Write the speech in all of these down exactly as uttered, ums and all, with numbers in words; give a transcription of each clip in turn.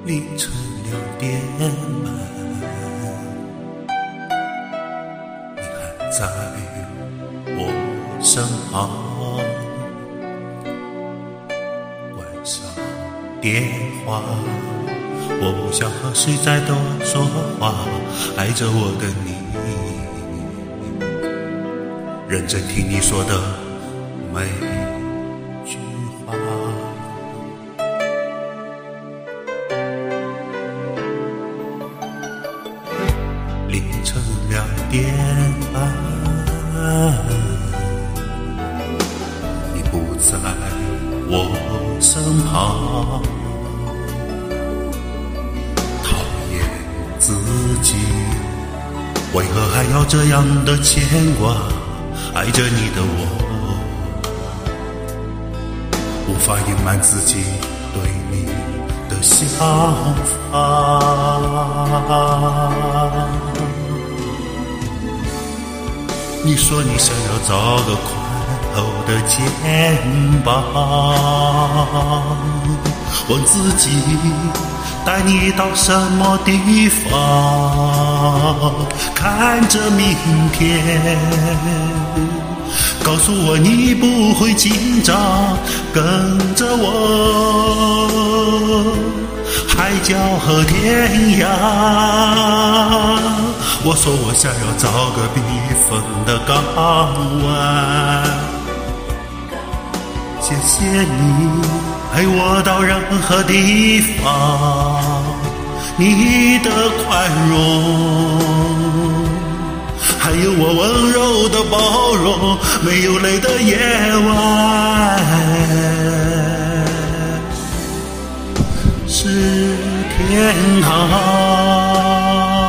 凌晨两点半，你还在我身旁，关上电话，我不想和谁再多说话，爱着我的你，认真听你说的每句话。凌晨两点半，你不在我身旁，讨厌自己，为何还要这样的牵挂？爱着你的我，无法隐瞒自己对你的想法。你说你想要找个宽厚的肩膀，问自己带你到什么地方，看着明天，告诉我你不会紧张，跟着我海角和天涯。我说我想要找个避风的港湾，谢谢你陪我到任何地方，你的宽容，还有我温柔的包容，没有泪的夜晚是天堂。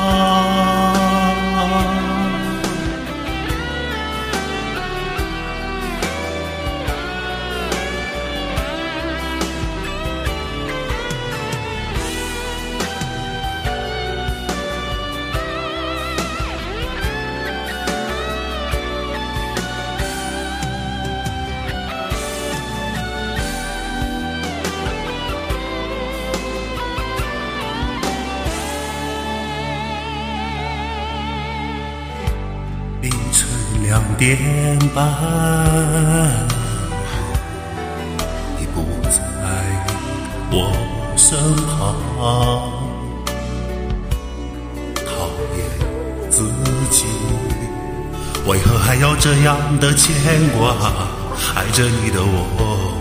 凌晨两点半，你不在我身旁，讨厌自己，为何还要这样的牵挂？爱着你的我，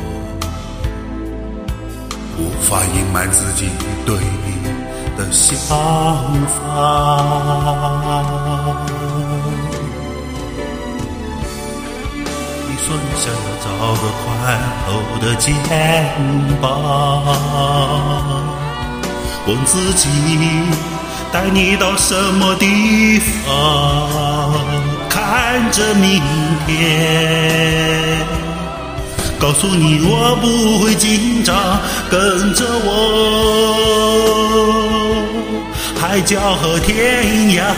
无法隐瞒自己对你的想法。说你想要找个宽厚的肩膀，问自己带你到什么地方，看着明天，告诉你我不会紧张，跟着我海角和天涯。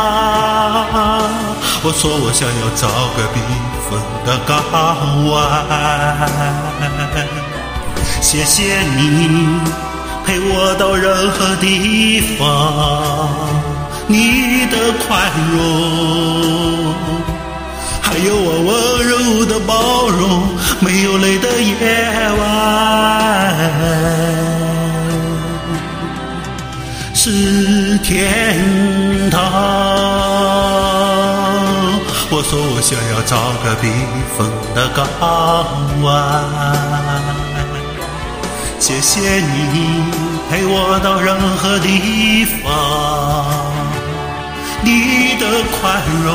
我说我想要找个避风的港湾，谢谢你陪我到任何地方，你的宽容，还有我温柔的包容，没有泪的夜晚是天堂。我说我想要找个避风的港湾，谢谢你陪我到任何地方，你的宽容，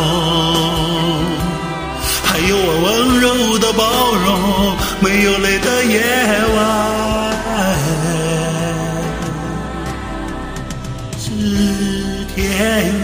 还有我温柔的包容，没有泪的夜晚是天